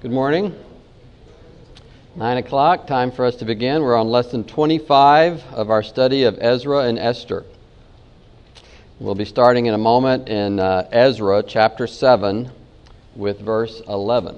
Good morning. 9 o'clock, time for us to begin. We're on lesson 25 of our study of Ezra and Esther. We'll be starting in a moment in Ezra chapter 7 with verse 11.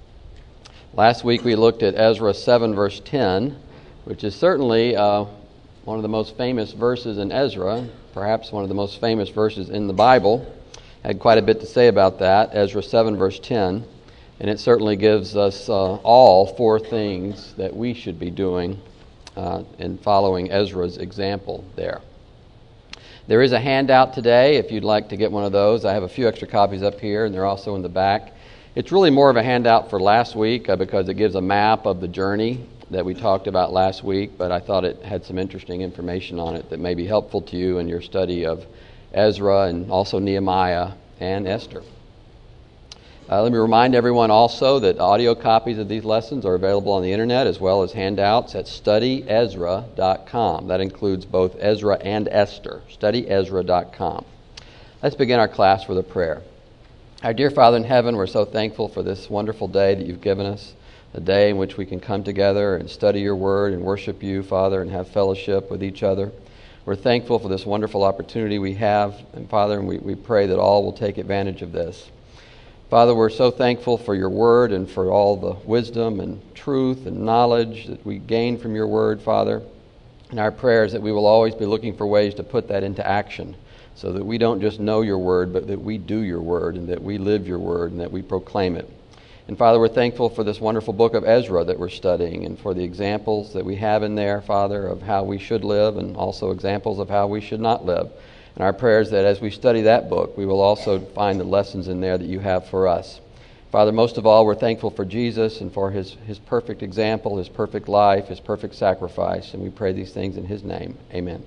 Last week we looked at Ezra 7 verse 10, which is certainly one of the most famous verses in Ezra, perhaps one of the most famous verses in the Bible. I had quite a bit to say about that, Ezra 7 verse 10. And it certainly gives us all four things that we should be doing in following Ezra's example there. There is a handout today if you'd like to get one of those. I have a few extra copies up here, and they're also in the back. It's really more of a handout for last week because it gives a map of the journey that we talked about last week, but I thought it had some interesting information on it that may be helpful to you in your study of Ezra and also Nehemiah and Esther. Let me remind everyone also that audio copies of these lessons are available on the internet as well as handouts at studyezra.com. That includes both Ezra and Esther, studyezra.com. Let's begin our class with a prayer. Our dear Father in heaven, we're so thankful for this wonderful day that you've given us, a day in which we can come together and study your word and worship you, Father, and have fellowship with each other. We're thankful for this wonderful opportunity we have, and Father, and we pray that all will take advantage of this. Father, we're so thankful for your word and for all the wisdom and truth and knowledge that we gain from your word, Father. And our prayer is that we will always be looking for ways to put that into action so that we don't just know your word, but that we do your word and that we live your word and that we proclaim it. And Father, we're thankful for this wonderful book of Ezra that we're studying and for the examples that we have in there, Father, of how we should live and also examples of how we should not live. And our prayer is that as we study that book, we will also find the lessons in there that you have for us. Father, most of all, we're thankful for Jesus and for his perfect example, his perfect life, his perfect sacrifice. And we pray these things in his name. Amen.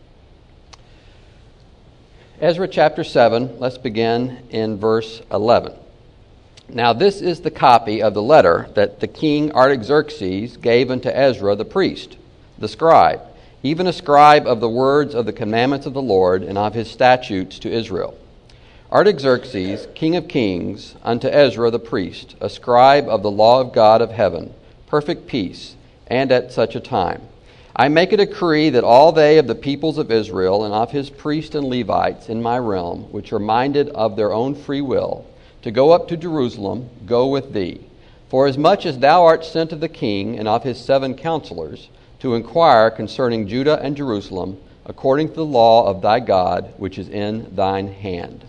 Ezra chapter 7, let's begin in verse 11. Now this is the copy of the letter that the king Artaxerxes gave unto Ezra the priest, the scribe, even a scribe of the words of the commandments of the Lord and of his statutes to Israel. Artaxerxes, king of kings, unto Ezra the priest, a scribe of the law of God of heaven, perfect peace, and at such a time. I make a decree that all they of the peoples of Israel and of his priests and Levites in my realm, which are minded of their own free will, to go up to Jerusalem, go with thee. For as much as thou art sent of the king and of his 7 counselors, to inquire concerning Judah and Jerusalem, according to the law of thy God, which is in thine hand.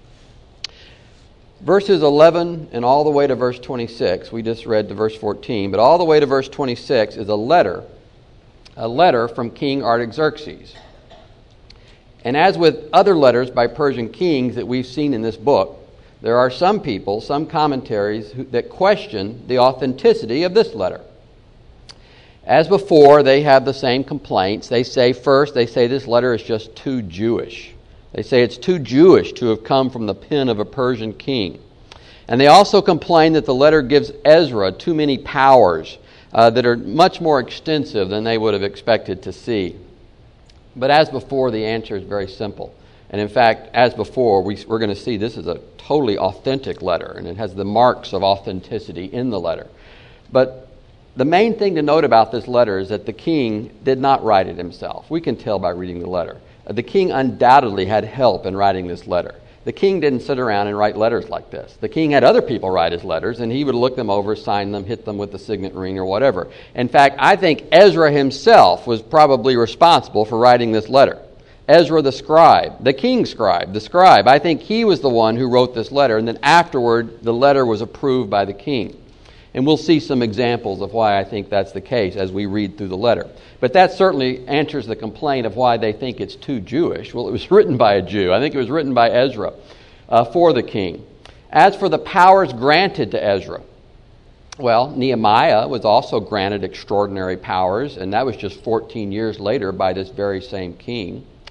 Verses 11 and all the way to verse 26, we just read to verse 14, but all the way to verse 26 is a letter from King Artaxerxes. And as with other letters by Persian kings that we've seen in this book, there are some people, some commentaries that question the authenticity of this letter. As before, they have the same complaints. They say this letter is just too Jewish. They say it's too Jewish to have come from the pen of a Persian king. And they also complain that the letter gives Ezra too many powers that are much more extensive than they would have expected to see. But as before, the answer is very simple. And in fact, as before, we're going to see this is a totally authentic letter, and it has the marks of authenticity in the letter. But the main thing to note about this letter is that the king did not write it himself. We can tell by reading the letter. The king undoubtedly had help in writing this letter. The king didn't sit around and write letters like this. The king had other people write his letters, and he would look them over, sign them, hit them with the signet ring or whatever. In fact, I think Ezra himself was probably responsible for writing this letter. Ezra the scribe, the king's scribe, the scribe, I think he was the one who wrote this letter, and then afterward the letter was approved by the king. And we'll see some examples of why I think that's the case as we read through the letter. But that certainly answers the complaint of why they think it's too Jewish. Well, it was written by a Jew. I think it was written by Ezra for the king. As for the powers granted to Ezra, well, Nehemiah was also granted extraordinary powers, and that was just 14 years later by this very same king.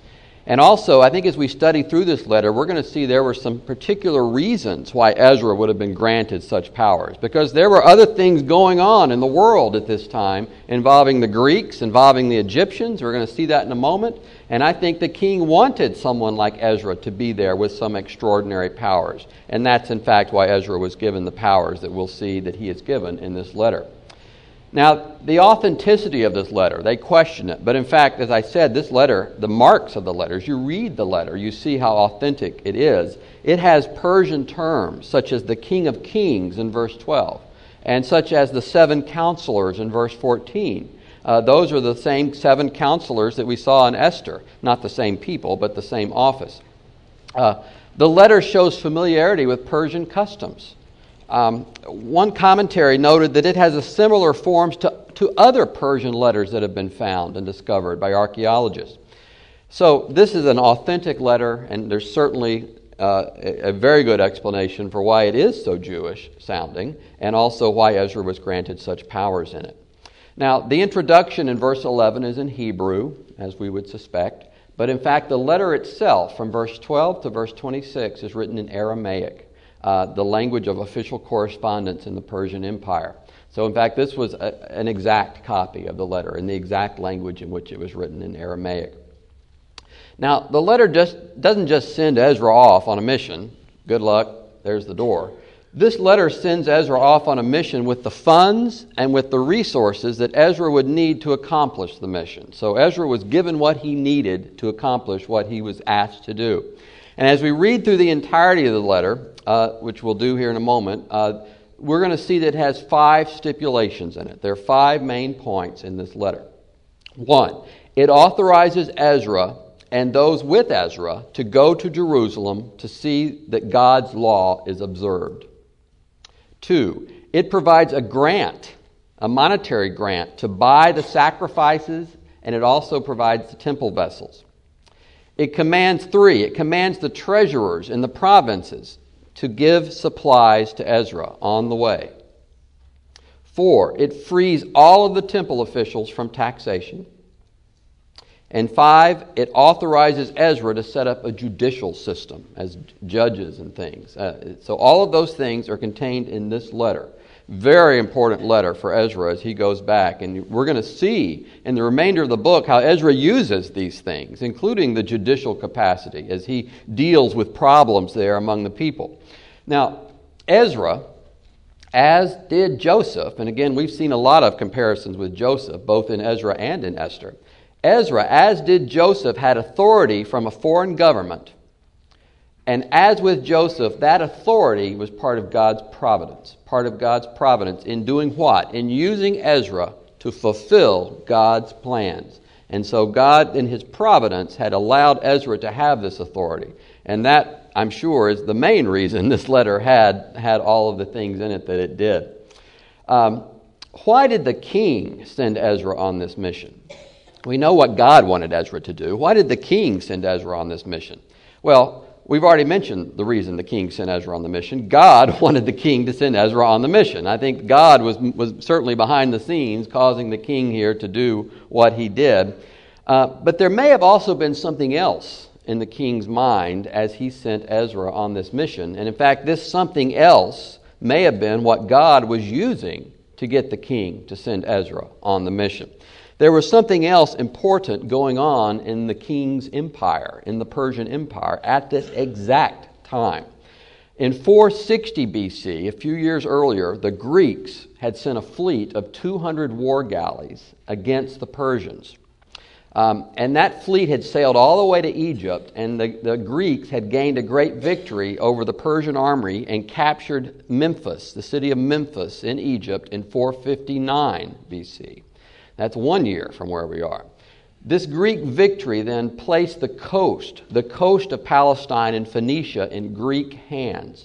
And also, I think as we study through this letter, we're going to see there were some particular reasons why Ezra would have been granted such powers. Because there were other things going on in the world at this time involving the Greeks, involving the Egyptians. We're going to see that in a moment. And I think the king wanted someone like Ezra to be there with some extraordinary powers. And that's in fact why Ezra was given the powers that we'll see that he is given in this letter. Now, the authenticity of this letter, they question it. But in fact, as I said, this letter, the marks of the letters, you read the letter, you see how authentic it is. It has Persian terms, such as the King of Kings in verse 12, and such as the 7 counselors in verse 14. Those are the same 7 counselors that we saw in Esther. Not the same people, but the same office. The letter shows familiarity with Persian customs. One commentary noted that it has a similar forms to other Persian letters that have been found and discovered by archaeologists. So this is an authentic letter, and there's certainly a very good explanation for why it is so Jewish sounding, and also why Ezra was granted such powers in it. Now, the introduction in verse 11 is in Hebrew, as we would suspect, but in fact the letter itself, from verse 12 to verse 26, is written in Aramaic. The language of official correspondence in the Persian Empire. So in fact, this was an exact copy of the letter in the exact language in which it was written in Aramaic. Now, the letter doesn't just send Ezra off on a mission. Good luck, there's the door. This letter sends Ezra off on a mission with the funds and with the resources that Ezra would need to accomplish the mission. So Ezra was given what he needed to accomplish what he was asked to do. And as we read through the entirety of the letter, which we'll do here in a moment, we're going to see that it has 5 stipulations in it. There are 5 main points in this letter. 1, it authorizes Ezra and those with Ezra to go to Jerusalem to see that God's law is observed. 2, it provides a grant, a monetary grant, to buy the sacrifices, and it also provides the temple vessels. It commands the treasurers in the provinces to give supplies to Ezra on the way. 4, it frees all of the temple officials from taxation. And 5, it authorizes Ezra to set up a judicial system as judges and things. So all of those things are contained in this letter. Very important letter for Ezra as he goes back. And we're going to see in the remainder of the book how Ezra uses these things, including the judicial capacity, as he deals with problems there among the people. Now, Ezra, as did Joseph, and again, we've seen a lot of comparisons with Joseph, both in Ezra and in Esther. Ezra, as did Joseph, had authority from a foreign government. And as with Joseph, that authority was part of God's providence. Part of God's providence in doing what? In using Ezra to fulfill God's plans. And so God, in His providence, had allowed Ezra to have this authority. And that, I'm sure, is the main reason this letter had all of the things in it that it did. Why did the king send Ezra on this mission? We know what God wanted Ezra to do. Why did the king send Ezra on this mission? Well, we've already mentioned the reason the king sent Ezra on the mission. God wanted the king to send Ezra on the mission. I think God was certainly behind the scenes causing the king here to do what he did. But there may have also been something else in the king's mind as he sent Ezra on this mission. And in fact, this something else may have been what God was using to get the king to send Ezra on the mission. There was something else important going on in the king's empire, in the Persian Empire, at this exact time. In 460 BC, a few years earlier, the Greeks had sent a fleet of 200 war galleys against the Persians. And that fleet had sailed all the way to Egypt, and the Greeks had gained a great victory over the Persian army and captured Memphis, the city of Memphis in Egypt, in 459 BC. That's 1 year from where we are. This Greek victory then placed the coast of Palestine and Phoenicia in Greek hands.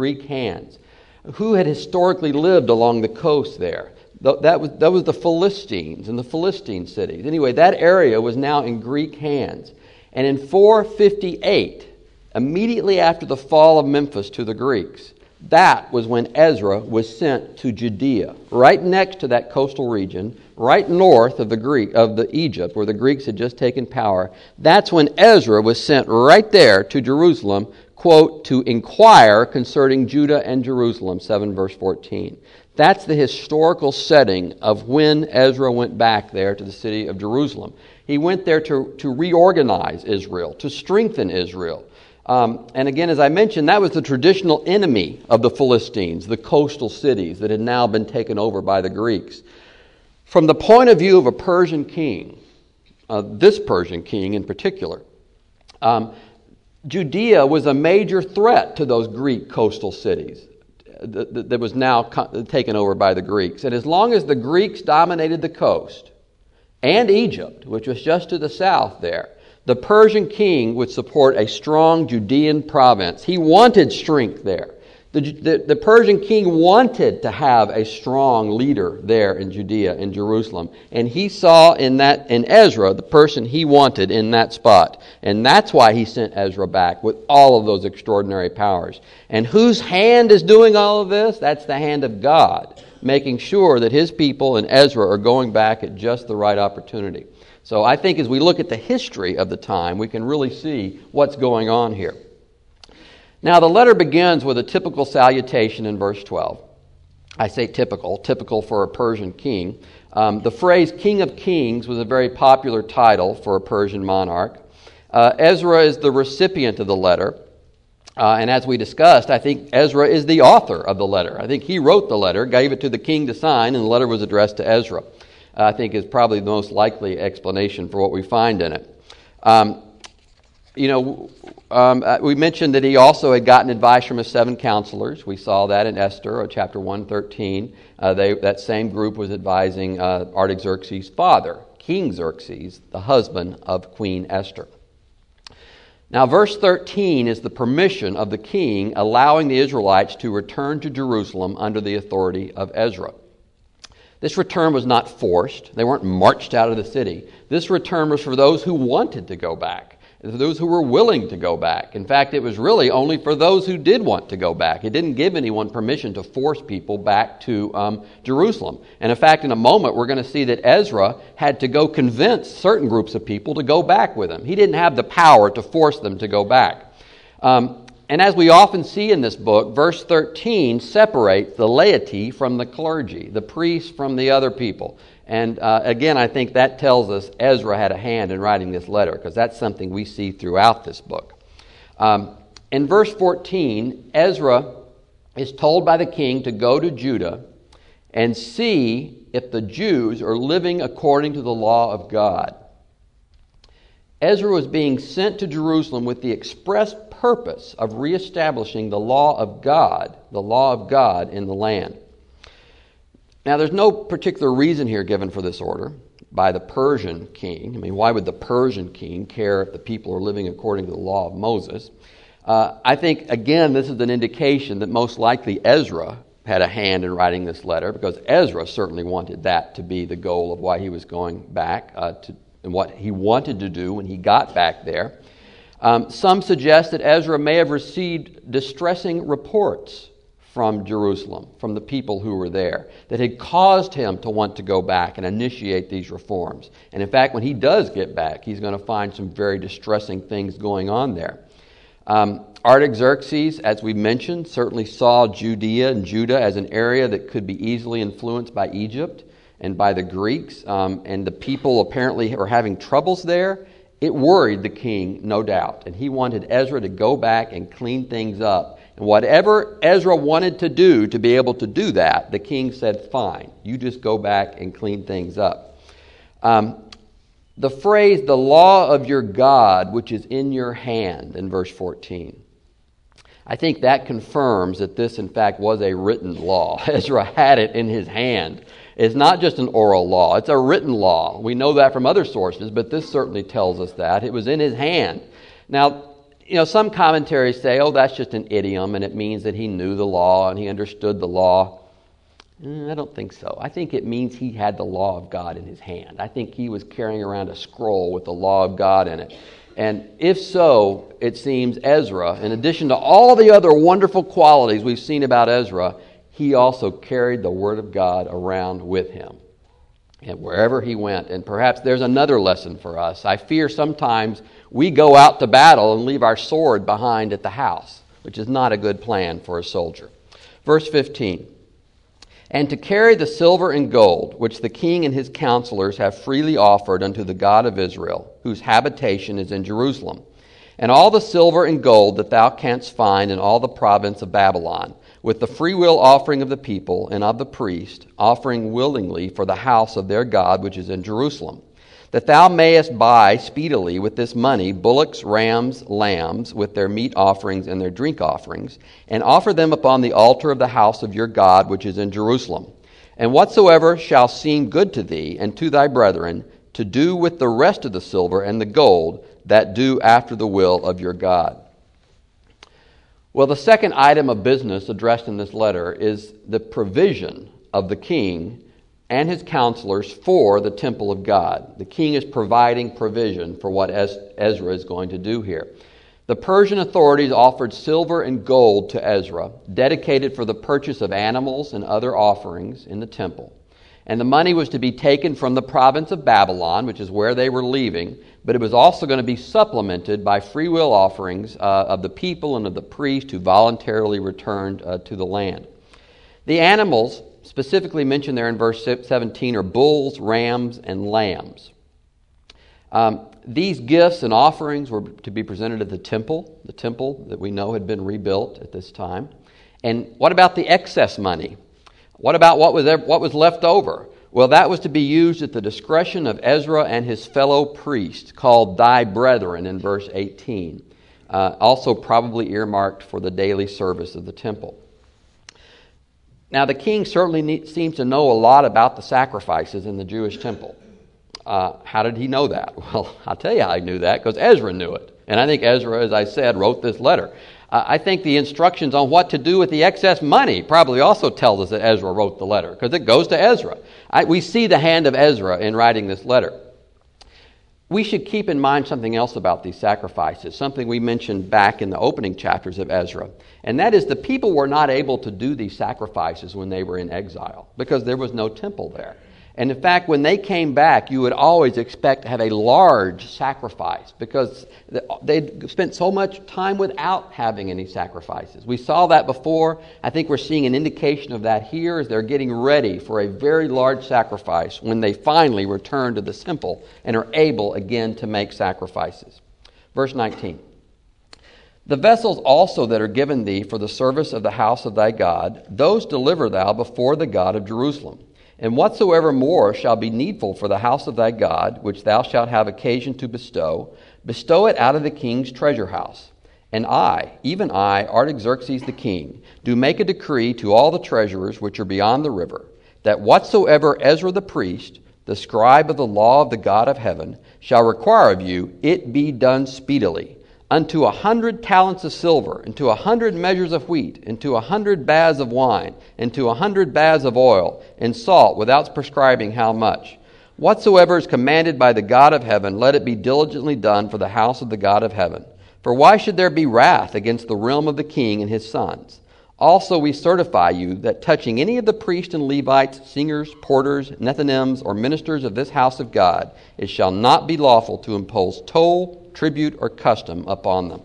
Who had historically lived along the coast there? That was the Philistines and the Philistine cities. Anyway, that area was now in Greek hands. And in 458, immediately after the fall of Memphis to the Greeks, That was when Ezra was sent to Judea, right next to that coastal region, right north of Egypt, where the Greeks had just taken power. That's when Ezra was sent right there to Jerusalem, quote, to inquire concerning Judah and Jerusalem, 7 verse 14. That's the historical setting of when Ezra went back there to the city of Jerusalem. He went there to reorganize Israel, to strengthen Israel. And again, as I mentioned, that was the traditional enemy of the Philistines, the coastal cities that had now been taken over by the Greeks. From the point of view of a Persian king, this Persian king in particular, Judea was a major threat to those Greek coastal cities that was now taken over by the Greeks. And as long as the Greeks dominated the coast, and Egypt, which was just to the south there, the Persian king would support a strong Judean province. He wanted strength there. The Persian king wanted to have a strong leader there in Judea, in Jerusalem. And he saw in Ezra the person he wanted in that spot. And that's why he sent Ezra back with all of those extraordinary powers. And whose hand is doing all of this? That's the hand of God, making sure that his people and Ezra are going back at just the right opportunity. So I think as we look at the history of the time, we can really see what's going on here. Now, the letter begins with a typical salutation in verse 12. I say typical for a Persian king. The phrase King of Kings was a very popular title for a Persian monarch. Ezra is the recipient of the letter. And as we discussed, I think Ezra is the author of the letter. I think he wrote the letter, gave it to the king to sign, and the letter was addressed to Ezra. I think is probably the most likely explanation for what we find in it. We mentioned that he also had gotten advice from his 7 counselors. We saw that in Esther, chapter 113. That same group was advising Artaxerxes' father, King Xerxes, the husband of Queen Esther. Now, verse 13 is the permission of the king allowing the Israelites to return to Jerusalem under the authority of Ezra. This return was not forced. They weren't marched out of the city. This return was for those who wanted to go back, for those who were willing to go back. In fact, it was really only for those who did want to go back. It didn't give anyone permission to force people back to Jerusalem. And in fact, in a moment, we're going to see that Ezra had to go convince certain groups of people to go back with him. He didn't have the power to force them to go back. And as we often see in this book, verse 13 separates the laity from the clergy, the priests from the other people. And again, I think that tells us Ezra had a hand in writing this letter, because that's something we see throughout this book. In verse 14, Ezra is told by the king to go to Judah and see if the Jews are living according to the law of God. Ezra was being sent to Jerusalem with the express purpose of reestablishing the law of God in the land. Now, there's no particular reason here given for this order by the Persian king. I mean, why would the Persian king care if the people are living according to the law of Moses? I think, again, this is an indication that most likely Ezra had a hand in writing this letter, because Ezra certainly wanted that to be the goal of why he was going back and what he wanted to do when he got back there. Some suggest that Ezra may have received distressing reports from Jerusalem, from the people who were there, that had caused him to want to go back and initiate these reforms. And in fact, when he does get back, he's going to find some very distressing things going on there. Artaxerxes, as we mentioned, certainly saw Judea and Judah as an area that could be easily influenced by Egypt and by the Greeks, and the people apparently were having troubles there. It worried the king, no doubt, and he wanted Ezra to go back and clean things up. And whatever Ezra wanted to do to be able to do that, the king said, fine, you just go back and clean things up. The phrase, the law of your God, which is in your hand, in verse 14, I think that confirms that this, in fact, was a written law. Ezra had it in his hand. It's not just an oral law. It's a written law. We know that from other sources, but this certainly tells us that. It was in his hand. Now, some commentaries say, that's just an idiom, and it means that he knew the law and he understood the law. I don't think so. I think it means he had the law of God in his hand. I think he was carrying around a scroll with the law of God in it. And if so, it seems Ezra, in addition to all the other wonderful qualities we've seen about Ezra, he also carried the Word of God around with him and wherever he went. And perhaps there's another lesson for us. I fear sometimes we go out to battle and leave our sword behind at the house, which is not a good plan for a soldier. Verse 15. And to carry the silver and gold, which the king and his counselors have freely offered unto the God of Israel, whose habitation is in Jerusalem, and all the silver and gold that thou canst find in all the province of Babylon, with the freewill offering of the people and of the priest, offering willingly for the house of their God which is in Jerusalem, that thou mayest buy speedily with this money bullocks, rams, lambs, with their meat offerings and their drink offerings, and offer them upon the altar of the house of your God which is in Jerusalem. And whatsoever shall seem good to thee and to thy brethren, to do with the rest of the silver and the gold, that do after the will of your God. Well, the second item of business addressed in this letter is the provision of the king and his counselors for the temple of God. The king is providing provision for what Ezra is going to do here. The Persian authorities offered silver and gold to Ezra, dedicated for the purchase of animals and other offerings in the temple. And the money was to be taken from the province of Babylon, which is where they were leaving, but it was also going to be supplemented by free will offerings of the people and of the priest who voluntarily returned to the land. The animals specifically mentioned there in verse 17 are bulls, rams, and lambs. These gifts and offerings were to be presented at the temple that we know had been rebuilt at this time. And what about the excess money? What about what was left over? Well, that was to be used at the discretion of Ezra and his fellow priests, called thy brethren in verse 18. Also probably earmarked for the daily service of the temple. Now, the king certainly seems to know a lot about the sacrifices in the Jewish temple. How did he know that? Well, I'll tell you how he knew that, because Ezra knew it. And I think Ezra, as I said, wrote this letter. I think the instructions on what to do with the excess money probably also tells us that Ezra wrote the letter, because it goes to Ezra. We see the hand of Ezra in writing this letter. We should keep in mind something else about these sacrifices, something we mentioned back in the opening chapters of Ezra, and that is the people were not able to do these sacrifices when they were in exile, because there was no temple there. And in fact, when they came back, you would always expect to have a large sacrifice, because they'd spent so much time without having any sacrifices. We saw that before. I think we're seeing an indication of that here as they're getting ready for a very large sacrifice when they finally return to the temple and are able again to make sacrifices. Verse 19. The vessels also that are given thee for the service of the house of thy God, those deliver thou before the God of Jerusalem. And whatsoever more shall be needful for the house of thy God, which thou shalt have occasion to bestow, bestow it out of the king's treasure house. And I, even I, Artaxerxes the king, do make a decree to all the treasurers which are beyond the river, that whatsoever Ezra the priest, the scribe of the law of the God of heaven, shall require of you, it be done speedily. Unto 100 talents of silver, and to 100 measures of wheat, and to 100 baths of wine, and to 100 baths of oil, and salt, without prescribing how much. Whatsoever is commanded by the God of heaven, let it be diligently done for the house of the God of heaven. For why should there be wrath against the realm of the king and his sons? Also we certify you that touching any of the priests and Levites, singers, porters, Nethinims, or ministers of this house of God, it shall not be lawful to impose toll, tribute, or custom upon them.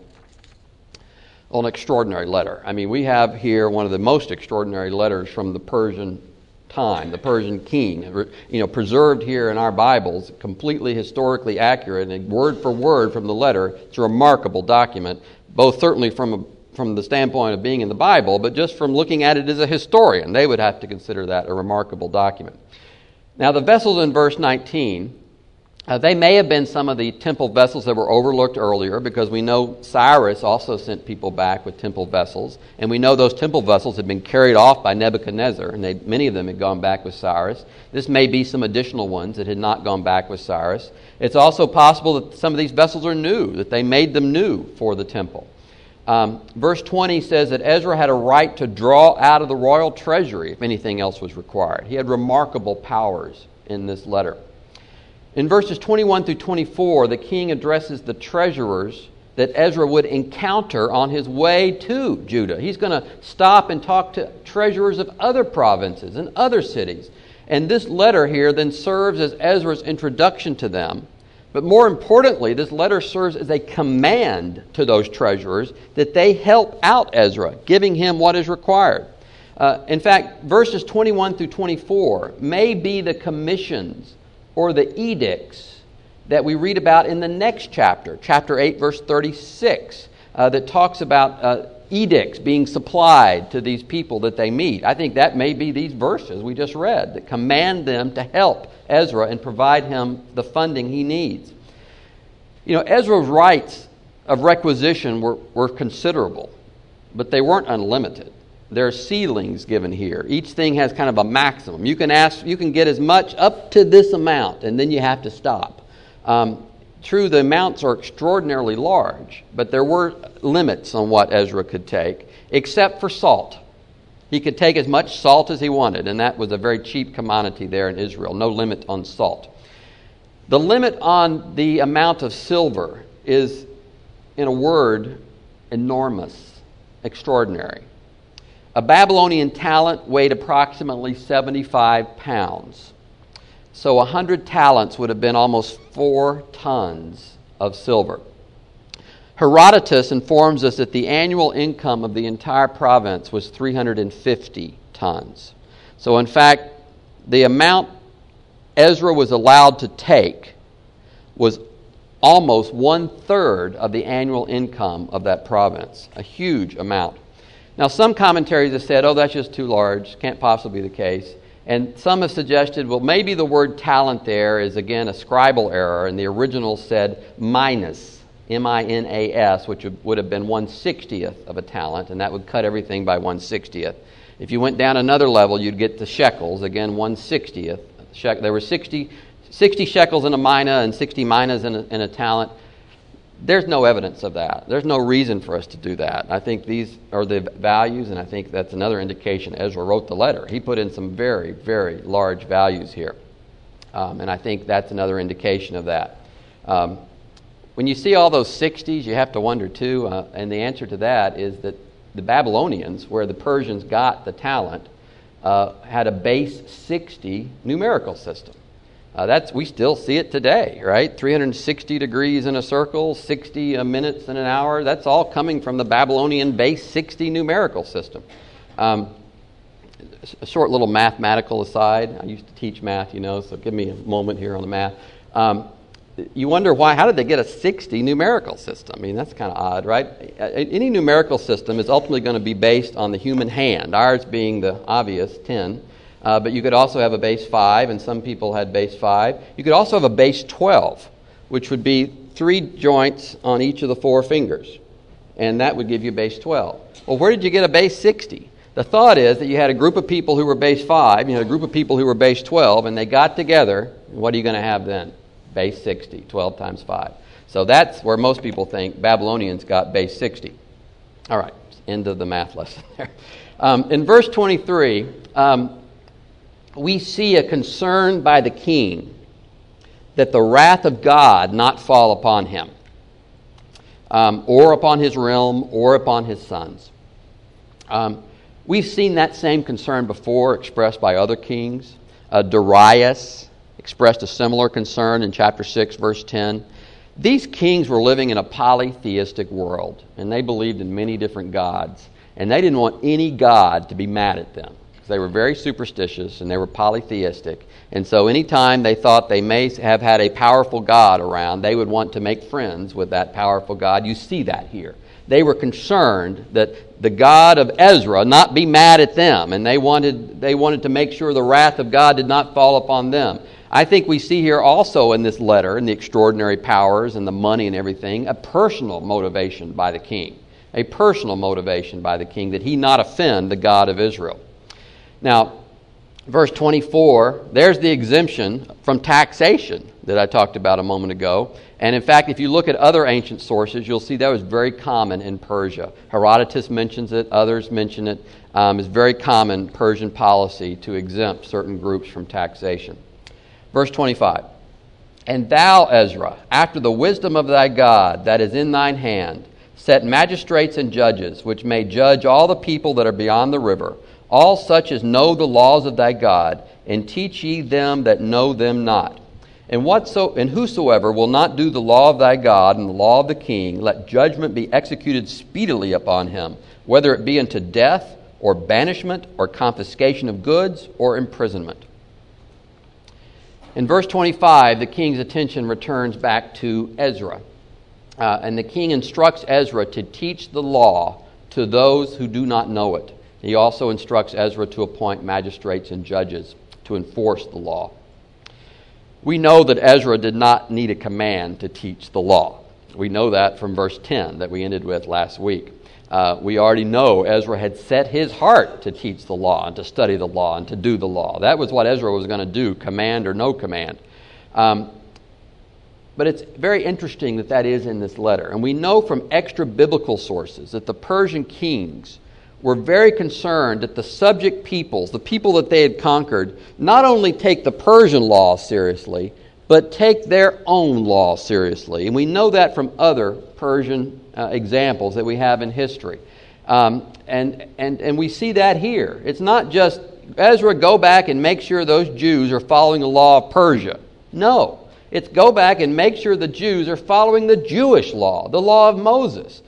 Well, an extraordinary letter. I mean, we have here one of the most extraordinary letters from the Persian time, the Persian king, preserved here in our Bibles, completely historically accurate, and word for word from the letter. It's a remarkable document, both certainly from the standpoint of being in the Bible, but just from looking at it as a historian, they would have to consider that a remarkable document. Now, the vessels in verse 19, they may have been some of the temple vessels that were overlooked earlier, because we know Cyrus also sent people back with temple vessels, and we know those temple vessels had been carried off by Nebuchadnezzar, and many of them had gone back with Cyrus. This may be some additional ones that had not gone back with Cyrus. It's also possible that some of these vessels are new, that they made them new for the temple. Verse 20 says that Ezra had a right to draw out of the royal treasury if anything else was required. He had remarkable powers in this letter. In verses 21 through 24, the king addresses the treasurers that Ezra would encounter on his way to Judah. He's going to stop and talk to treasurers of other provinces and other cities. And this letter here then serves as Ezra's introduction to them. But more importantly, this letter serves as a command to those treasurers that they help out Ezra, giving him what is required. In fact, verses 21 through 24 may be the commissions or the edicts that we read about in the next chapter, chapter 8, verse 36, that talks about edicts being supplied to these people that they meet. I think that may be these verses we just read that command them to help Ezra and provide him the funding he needs. You know, Ezra's rights of requisition were considerable, but they weren't unlimited. There are ceilings given here. Each thing has kind of a maximum. You can get as much up to this amount, and then you have to stop. True, the amounts are extraordinarily large, but there were limits on what Ezra could take, except for salt. He could take as much salt as he wanted, and that was a very cheap commodity there in Israel. No limit on salt. The limit on the amount of silver is, in a word, enormous, extraordinary. A Babylonian talent weighed approximately 75 pounds. So 100 talents would have been almost 4 tons of silver. Herodotus informs us that the annual income of the entire province was 350 tons. So in fact, the amount Ezra was allowed to take was almost 1/3 of the annual income of that province. A huge amount. Now some commentaries have said, that's just too large, can't possibly be the case. And some have suggested, well, maybe the word talent there is, again, a scribal error, and the original said minas, M-I-N-A-S, which would have been 1/60th of a talent, and that would cut everything by 1/60th. If you went down another level, you'd get the shekels, again, 1/60th. There were 60 shekels in a mina and 60 minas in a talent. There's no evidence of that. There's no reason for us to do that. I think these are the values, and I think that's another indication Ezra wrote the letter. He put in some very, very large values here. And I think that's another indication of that. When you see all those 60s, you have to wonder too, and the answer to that is that the Babylonians, where the Persians got the talent, had a base 60 numerical system. We still see it today, right? 360 degrees in a circle, 60 minutes in an hour. That's all coming from the Babylonian base 60 numerical system. A short little mathematical aside. I used to teach math, so give me a moment here on the math. You wonder how did they get a 60 numerical system? I mean, that's kind of odd, right? Any numerical system is ultimately going to be based on the human hand, ours being the obvious 10. But you could also have a base 5, and some people had base 5. You could also have a base 12, which would be 3 joints on each of the 4 fingers. And that would give you base 12. Well, where did you get a base 60? The thought is that you had a group of people who were base 5, you had a group of people who were base 12, and they got together. And what are you going to have then? Base 60, 12 times 5. So that's where most people think Babylonians got base 60. All right, end of the math lesson there. In verse 23... we see a concern by the king that the wrath of God not fall upon him, or upon his realm, or upon his sons. We've seen that same concern before expressed by other kings. Darius expressed a similar concern in chapter 6, verse 10. These kings were living in a polytheistic world, and they believed in many different gods, and they didn't want any god to be mad at them. They were very superstitious, and they were polytheistic. And so anytime they thought they may have had a powerful god around, they would want to make friends with that powerful god. You see that here. They were concerned that the God of Ezra not be mad at them, and they wanted to make sure the wrath of God did not fall upon them. I think we see here also in this letter, in the extraordinary powers and the money and everything, a personal motivation by the king. A personal motivation by the king that he not offend the God of Israel. Now, verse 24, there's the exemption from taxation that I talked about a moment ago. And in fact, if you look at other ancient sources, you'll see that was very common in Persia. Herodotus mentions it, others mention it. It's very common Persian policy to exempt certain groups from taxation. Verse 25, And thou, Ezra, after the wisdom of thy God that is in thine hand, set magistrates and judges, which may judge all the people that are beyond the river, all such as know the laws of thy God, and teach ye them that know them not. And whosoever will not do the law of thy God and the law of the king, let judgment be executed speedily upon him, whether it be unto death, or banishment, or confiscation of goods, or imprisonment. In verse 25, the king's attention returns back to Ezra. And the king instructs Ezra to teach the law to those who do not know it. He also instructs Ezra to appoint magistrates and judges to enforce the law. We know that Ezra did not need a command to teach the law. We know that from verse 10 that we ended with last week. We already know Ezra had set his heart to teach the law and to study the law and to do the law. That was what Ezra was going to do, command or no command. But it's very interesting that is in this letter. And we know from extra biblical sources that the Persian kings were very concerned that the subject peoples, the people that they had conquered, not only take the Persian law seriously, but take their own law seriously. And we know that from other Persian examples that we have in history. And we see that here. It's not just, Ezra, go back and make sure those Jews are following the law of Persia. No. It's go back and make sure the Jews are following the Jewish law, the law of Moses.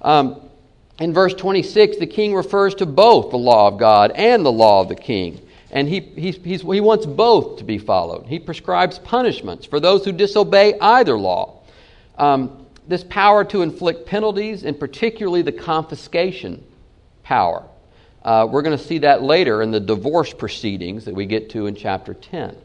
In verse 26, the king refers to both the law of God and the law of the king. And he wants both to be followed. He prescribes punishments for those who disobey either law. This power to inflict penalties, and particularly the confiscation power. We're going to see that later in the divorce proceedings that we get to in chapter 10.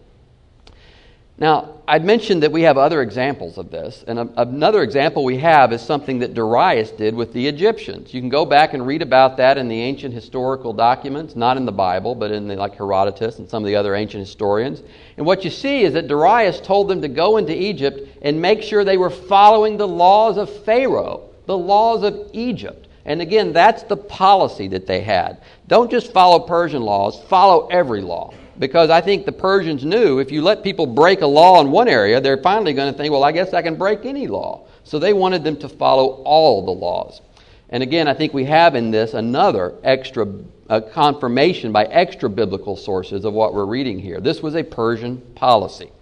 Now, I'd mentioned that we have other examples of this, and another example we have is something that Darius did with the Egyptians. You can go back and read about that in the ancient historical documents, not in the Bible, but in like Herodotus and some of the other ancient historians. And what you see is that Darius told them to go into Egypt and make sure they were following the laws of Pharaoh, the laws of Egypt. And again, that's the policy that they had. Don't just follow Persian laws, follow every law. Because I think the Persians knew if you let people break a law in one area, they're finally going to think, well, I guess I can break any law. So they wanted them to follow all the laws. And again, I think we have in this another extra confirmation by extra biblical sources of what we're reading here. This was a Persian policy.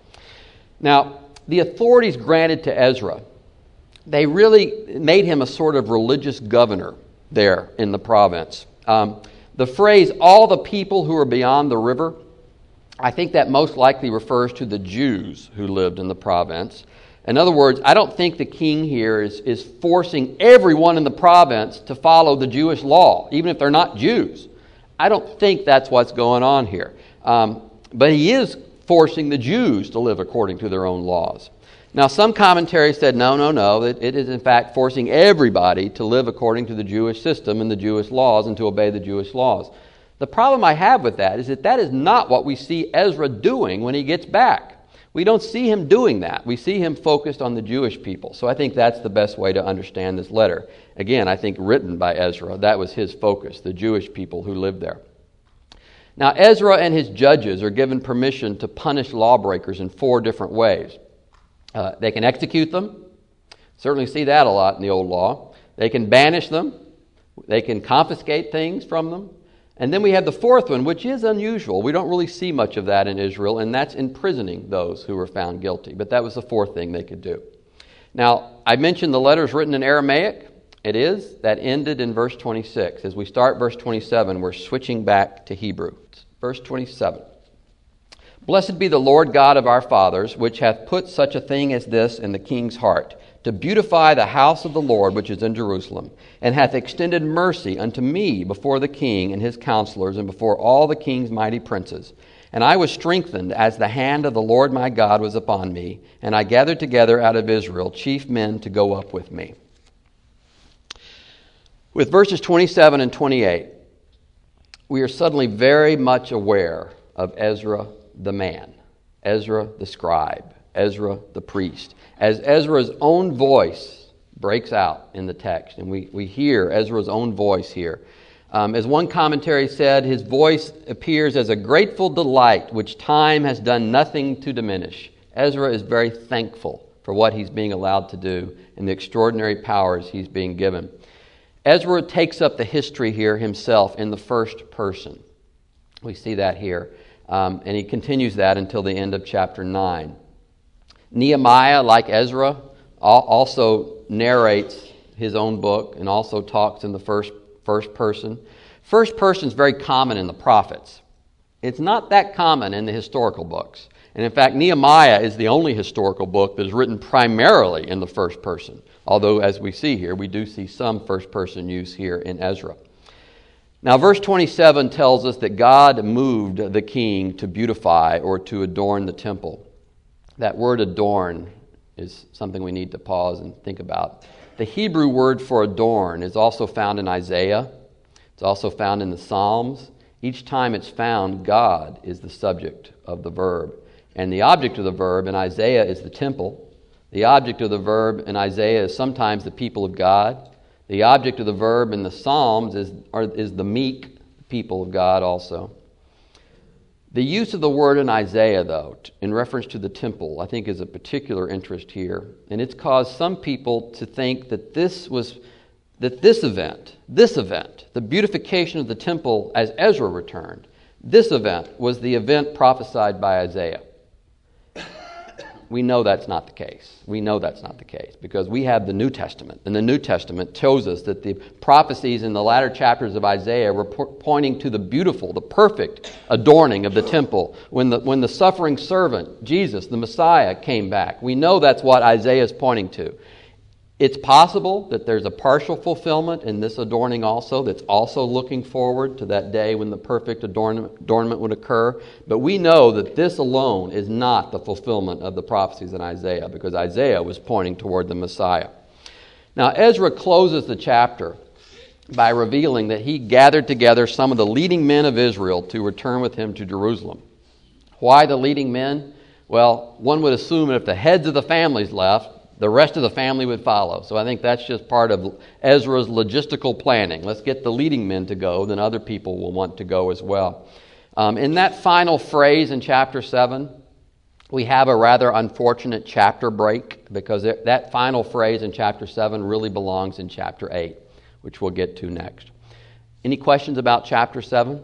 Now, the authorities granted to Ezra, they really made him a sort of religious governor there in the province. The phrase, all the people who are beyond the river, I think that most likely refers to the Jews who lived in the province. In other words, I don't think the king here is forcing everyone in the province to follow the Jewish law, even if they're not Jews. I don't think that's what's going on here. But he is forcing the Jews to live according to their own laws. Now, some commentaries said, no, it is in fact forcing everybody to live according to the Jewish system and the Jewish laws and to obey the Jewish laws. The problem I have with that is not what we see Ezra doing when he gets back. We don't see him doing that. We see him focused on the Jewish people. So I think that's the best way to understand this letter. Again, I think written by Ezra. That was his focus, the Jewish people who lived there. Now, Ezra and his judges are given permission to punish lawbreakers in 4 different ways. They can execute them. Certainly see that a lot in the old law. They can banish them. They can confiscate things from them. And then we have the 4th one, which is unusual. We don't really see much of that in Israel, and that's imprisoning those who were found guilty. But that was the 4th thing they could do. Now, I mentioned the letters written in Aramaic. It is. That ended in verse 26. As we start verse 27, we're switching back to Hebrew. Verse 27. Blessed be the Lord God of our fathers, which hath put such a thing as this in the king's heart, to beautify the house of the Lord which is in Jerusalem, and hath extended mercy unto me before the king and his counselors, and before all the king's mighty princes. And I was strengthened as the hand of the Lord my God was upon me, and I gathered together out of Israel chief men to go up with me. With verses 27 and 28, we are suddenly very much aware of Ezra the man, Ezra the scribe, Ezra the priest. As Ezra's own voice breaks out in the text, and we hear Ezra's own voice here. As one commentary said, his voice appears as a grateful delight which time has done nothing to diminish. Ezra is very thankful for what he's being allowed to do and the extraordinary powers he's being given. Ezra takes up the history here himself in the first person. We see that here. And he continues that until the end of chapter 9. Nehemiah, like Ezra, also narrates his own book and also talks in the first person. First person is very common in the prophets. It's not that common in the historical books. And in fact, Nehemiah is the only historical book that is written primarily in the first person. Although, as we see here, we do see some first person use here in Ezra. Now, verse 27 tells us that God moved the king to beautify or to adorn the temple. That word adorn is something we need to pause and think about. The Hebrew word for adorn is also found in Isaiah. It's also found in the Psalms. Each time it's found, God is the subject of the verb. And the object of the verb in Isaiah is the temple. The object of the verb in Isaiah is sometimes the people of God. The object of the verb in the Psalms is the meek people of God also. The use of the word in Isaiah, though, in reference to the temple, I think is of particular interest here. And it's caused some people to think that this event, the beautification of the temple as Ezra returned, this event was the event prophesied by Isaiah. We know that's not the case. We know that's not the case because we have the New Testament. And the New Testament tells us that the prophecies in the latter chapters of Isaiah were pointing to the beautiful, the perfect adorning of the temple. When the suffering servant, Jesus, the Messiah, came back. We know that's what Isaiah is pointing to. It's possible that there's a partial fulfillment in this adorning also that's also looking forward to that day when the perfect adornment would occur. But we know that this alone is not the fulfillment of the prophecies in Isaiah because Isaiah was pointing toward the Messiah. Now, Ezra closes the chapter by revealing that he gathered together some of the leading men of Israel to return with him to Jerusalem. Why the leading men? Well, one would assume that if the heads of the families left, the rest of the family would follow. So I think that's just part of Ezra's logistical planning. Let's get the leading men to go, then other people will want to go as well. In that final phrase in chapter 7, we have a rather unfortunate chapter break because that final phrase in chapter 7 really belongs in chapter 8, which we'll get to next. Any questions about chapter 7?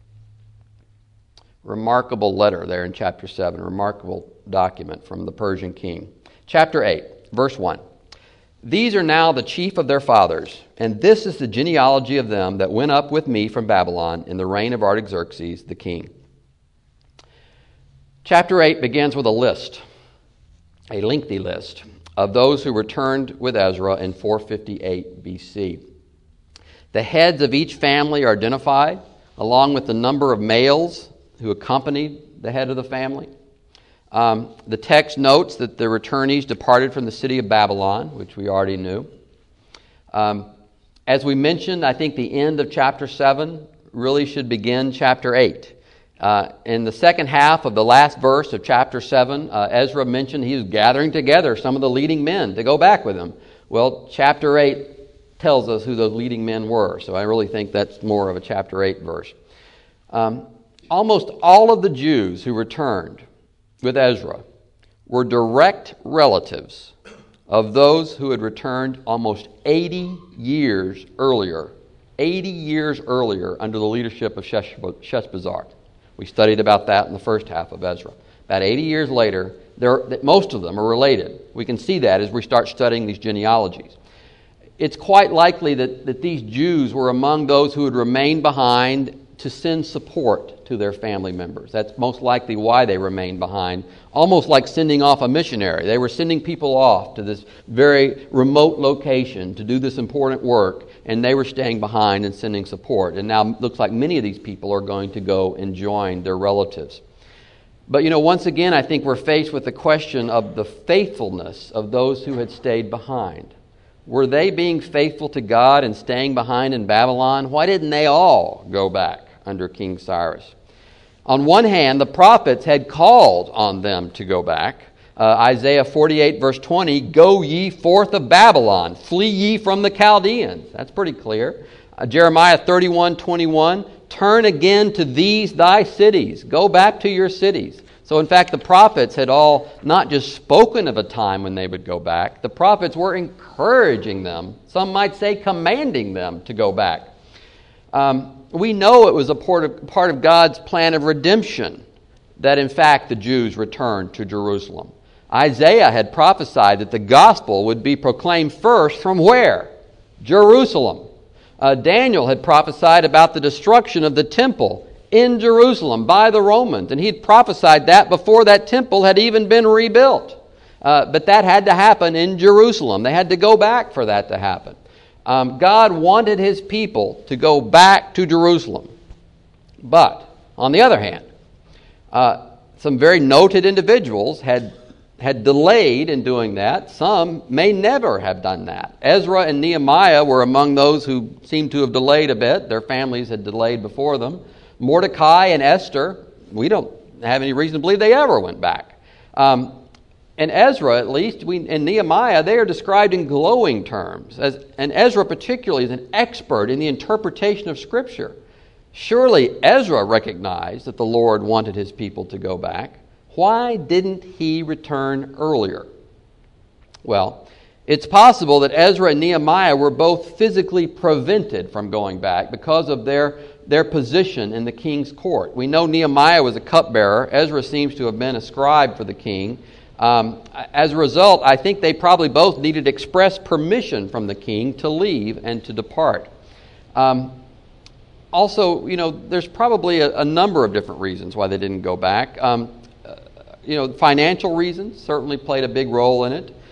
Remarkable letter there in chapter 7, remarkable document from the Persian king. Chapter 8. Verse 1, "These are now the chief of their fathers, and this is the genealogy of them that went up with me from Babylon in the reign of Artaxerxes the king." Chapter 8 begins with a list, a lengthy list, of those who returned with Ezra in 458 BC. The heads of each family are identified, along with the number of males who accompanied the head of the family. The text notes that the returnees departed from the city of Babylon, which we already knew. As we mentioned, I think the end of chapter 7 really should begin chapter 8. In the second half of the last verse of chapter 7, Ezra mentioned he was gathering together some of the leading men to go back with him. Well, chapter 8 tells us who those leading men were, so I really think that's more of a chapter 8 verse. Almost all of the Jews who returned with Ezra were direct relatives of those who had returned almost 80 years earlier under the leadership of Sheshbazzar. We studied about that in the first half of Ezra. About 80 years later, most of them are related. We can see that as we start studying these genealogies. It's quite likely that these Jews were among those who had remained behind to send support to their family members. That's most likely why they remained behind, almost like sending off a missionary. They were sending people off to this very remote location to do this important work, and they were staying behind and sending support. And now it looks like many of these people are going to go and join their relatives. But once again, I think we're faced with the question of the faithfulness of those who had stayed behind. Were they being faithful to God and staying behind in Babylon? Why didn't they all go back under King Cyrus? On one hand, the prophets had called on them to go back. Isaiah 48 verse 20, "Go ye forth of Babylon, flee ye from the Chaldeans." That's pretty clear. Jeremiah 31:21, "Turn again to these thy cities." Go back to your cities. So in fact, the prophets had all not just spoken of a time when they would go back. The prophets were encouraging them, some might say commanding them to go back. We know it was a part of God's plan of redemption that in fact the Jews returned to Jerusalem. Isaiah had prophesied that the gospel would be proclaimed first from where? Jerusalem. Daniel had prophesied about the destruction of the temple in Jerusalem by the Romans, and he had prophesied that before that temple had even been rebuilt. But that had to happen in Jerusalem. They had to go back for that to happen. God wanted His people to go back to Jerusalem. But, on the other hand, some very noted individuals had delayed in doing that. Some may never have done that. Ezra and Nehemiah were among those who seemed to have delayed a bit. Their families had delayed before them. Mordecai and Esther, we don't have any reason to believe they ever went back. And Ezra, at least, and Nehemiah, they are described in glowing terms. And Ezra particularly is an expert in the interpretation of Scripture. Surely Ezra recognized that the Lord wanted His people to go back. Why didn't he return earlier? Well, it's possible that Ezra and Nehemiah were both physically prevented from going back because of their position in the king's court. We know Nehemiah was a cupbearer. Ezra seems to have been a scribe for the king. As a result, I think they probably both needed express permission from the king to leave and to depart. Also, there's probably a number of different reasons why they didn't go back. Financial reasons certainly played a big role in it.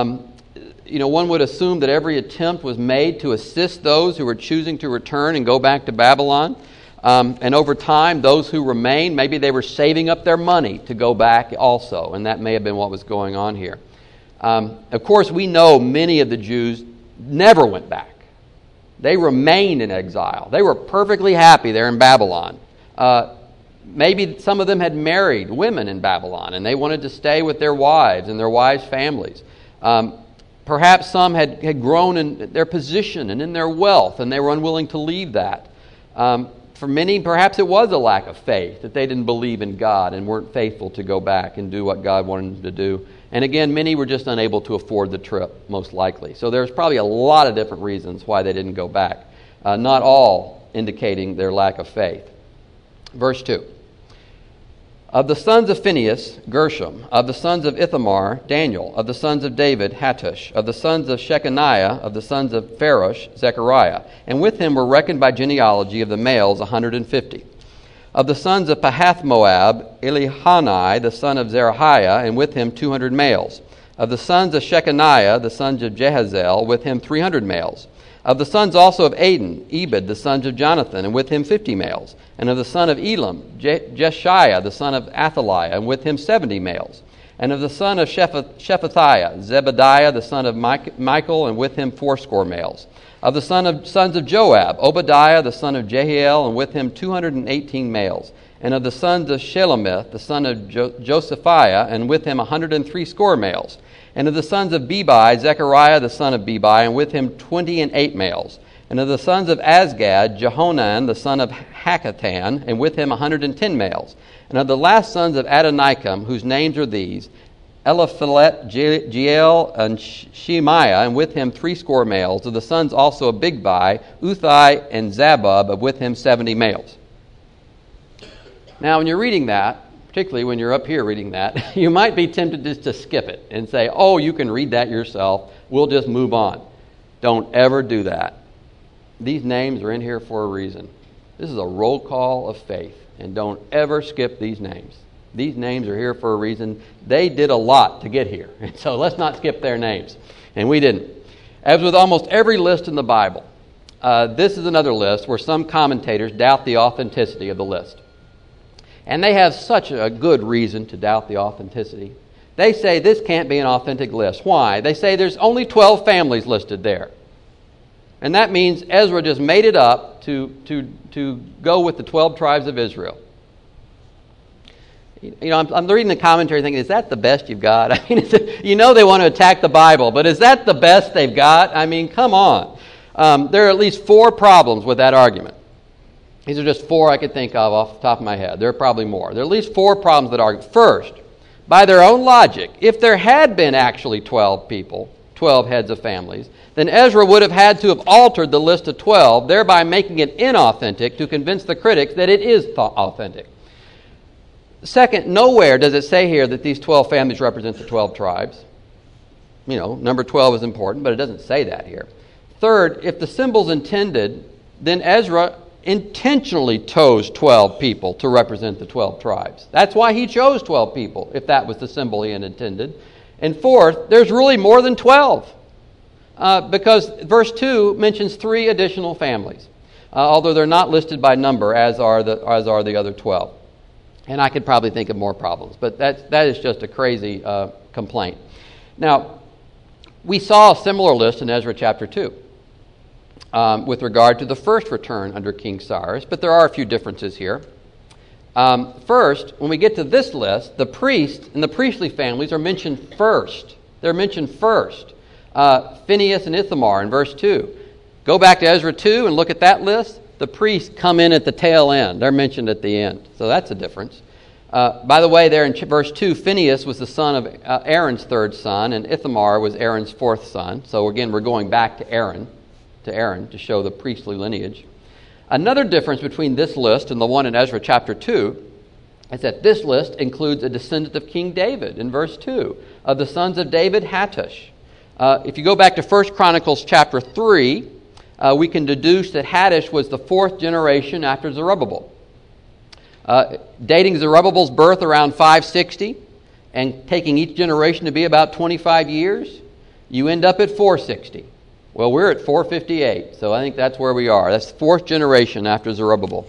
One would assume that every attempt was made to assist those who were choosing to return and go back to Babylon. And over time, those who remained, maybe they were saving up their money to go back also, and that may have been what was going on here. Of course, we know many of the Jews never went back. They remained in exile. They were perfectly happy there in Babylon. Maybe some of them had married women in Babylon, and they wanted to stay with their wives and their wives' families. Perhaps some had grown in their position and in their wealth, and they were unwilling to leave that. For many, perhaps it was a lack of faith, that they didn't believe in God and weren't faithful to go back and do what God wanted them to do. And again, many were just unable to afford the trip, most likely. So there's probably a lot of different reasons why they didn't go back, not all indicating their lack of faith. Verse 2. Of the sons of Phinehas, Gershom. Of the sons of Ithamar, Daniel. Of the sons of David, Hattush. Of the sons of Shechaniah, of the sons of Pharosh, Zechariah. And with him were reckoned by genealogy of the males 150. Of the sons of Pahath-Moab, Elihani, the son of Zerahiah, and with him 200 males. Of the sons of Shechaniah, the sons of Jehazel, with him 300 males. Of the sons also of Aden, Ebed, the sons of Jonathan, and with him 50 males. And of the son of Elam, Jeshiah, the son of Athaliah, and with him 70 males. And of the son of Shephatiah, Zebediah, the son of Michael, and with him 80 males. Of the sons of Joab, Obadiah, the son of Jehiel, and with him 218 males. And of the sons of Shelomith, the son of Josephiah, and with him 180 males. And of the sons of Bebai, Zechariah the son of Bebai, and with him 28 males. And of the sons of Azgad, Jehonan the son of Hakatan, and with him 110 males. And of the last sons of Adonikam, whose names are these, Eliphalet, Jeiel, and Shemaiah, and with him 80 males. Of the sons also of Bigbai, Uthai, and Zabub, and with him 70 males. Now, when you're reading that, particularly when you're up here reading that, you might be tempted just to skip it and say, oh, you can read that yourself. We'll just move on. Don't ever do that. These names are in here for a reason. This is a roll call of faith, and don't ever skip these names. These names are here for a reason. They did a lot to get here, and so let's not skip their names. And we didn't. As with almost every list in the Bible, this is another list where some commentators doubt the authenticity of the list. And they have such a good reason to doubt the authenticity. They say this can't be an authentic list. Why? They say there's only 12 families listed there. And that means Ezra just made it up to go with the 12 tribes of Israel. I'm reading the commentary thinking, is that the best you've got? I mean, they want to attack the Bible, but is that the best they've got? I mean, come on. There are at least 4 problems with that argument. These are just 4 I could think of off the top of my head. There are probably more. There are at least 4 problems that argue. First, by their own logic, if there had been actually 12 people, 12 heads of families, then Ezra would have had to have altered the list of 12, thereby making it inauthentic to convince the critics that it is authentic. Second, nowhere does it say here that these 12 families represent the 12 tribes. Number 12 is important, but it doesn't say that here. Third, if the symbol's intended, then Ezra intentionally chose 12 people to represent the 12 tribes. That's why he chose 12 people, if that was the symbol he had intended. And fourth, there's really more than 12, because verse 2 mentions 3 additional families, although they're not listed by number, as are the other 12. And I could probably think of more problems, but that is just a crazy complaint. Now, we saw a similar list in Ezra chapter 2. With regard to the first return under King Cyrus, but there are a few differences here. First, when we get to this list, the priests and the priestly families are mentioned first. They're mentioned first. Phinehas and Ithamar in verse 2. Go back to Ezra 2 and look at that list. The priests come in at the tail end. They're mentioned at the end. So that's a difference. By the way, there in verse 2, Phinehas was the son of Aaron's 3rd son, and Ithamar was Aaron's 4th son. So again, we're going back to Aaron to show the priestly lineage. Another difference between this list and the one in Ezra chapter 2 is that this list includes a descendant of King David in verse 2. Of the sons of David, Hattush. If you go back to 1 Chronicles chapter 3, we can deduce that Hattush was the 4th generation after Zerubbabel. Dating Zerubbabel's birth around 560 and taking each generation to be about 25 years, you end up at 460. Well, we're at 458, so I think that's where we are. That's the 4th generation after Zerubbabel.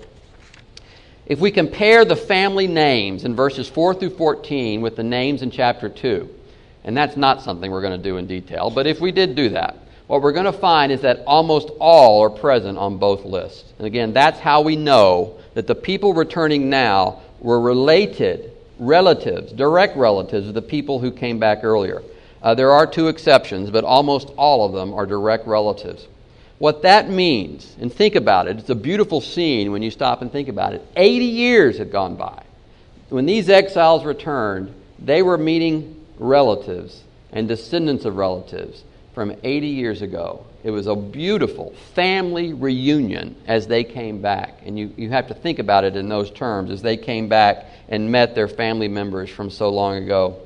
If we compare the family names in verses 4 through 14 with the names in chapter 2, and that's not something we're going to do in detail, but if we did do that, what we're going to find is that almost all are present on both lists. And again, that's how we know that the people returning now were related, relatives, direct relatives of the people who came back earlier. There are 2 exceptions, but almost all of them are direct relatives. What that means, and think about it, it's a beautiful scene when you stop and think about it. 80 years had gone by. When these exiles returned, they were meeting relatives and descendants of relatives from 80 years ago. It was a beautiful family reunion as they came back. And you have to think about it in those terms, as they came back and met their family members from so long ago.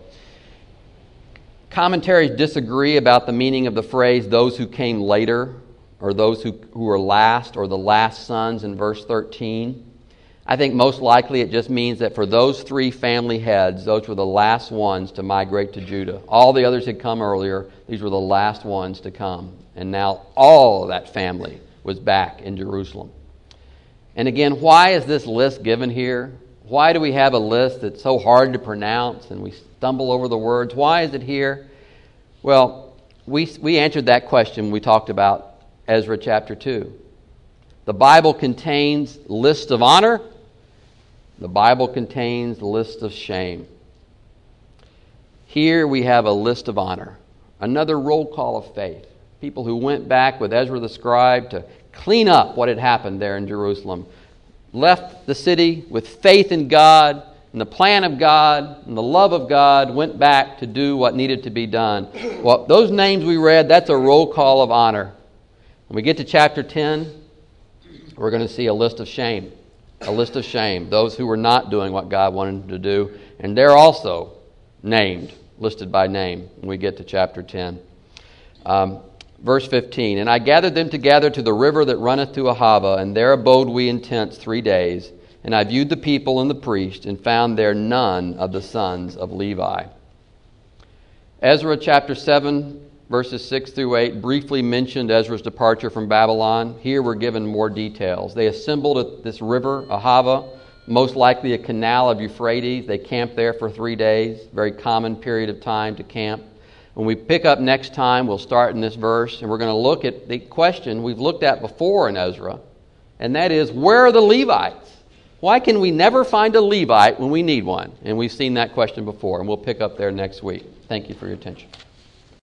Commentaries disagree about the meaning of the phrase, those who came later, or those who were last, or the last sons in verse 13. I think most likely it just means that for those 3 family heads, those were the last ones to migrate to Judah. All the others had come earlier. These were the last ones to come. And now all of that family was back in Jerusalem. And again, why is this list given here? Why do we have a list that's so hard to pronounce and we stumble over the words? Why is it here? Well, we answered that question when we talked about Ezra chapter 2. The Bible contains lists of honor. The Bible contains lists of shame. Here we have a list of honor. Another roll call of faith. People who went back with Ezra the scribe to clean up what had happened there in Jerusalem. Left the city with faith in God and the plan of God and the love of God, went back to do what needed to be done. Well, those names we read, that's a roll call of honor. When we get to chapter 10, we're going to see a list of shame. A list of shame. Those who were not doing what God wanted them to do. And they're also named, listed by name, when we get to chapter 10. Verse 15, And I gathered them together to the river that runneth to Ahava, and there abode we in tents 3 days. And I viewed the people and the priest, and found there none of the sons of Levi. Ezra chapter 7, verses 6 through 8 briefly mentioned Ezra's departure from Babylon. Here we're given more details. They assembled at this river, Ahava, most likely a canal of Euphrates. They camped there for 3 days, very common period of time to camp. When we pick up next time, we'll start in this verse, and we're going to look at the question we've looked at before in Ezra, and that is, where are the Levites? Why can we never find a Levite when we need one? And we've seen that question before, and we'll pick up there next week. Thank you for your attention.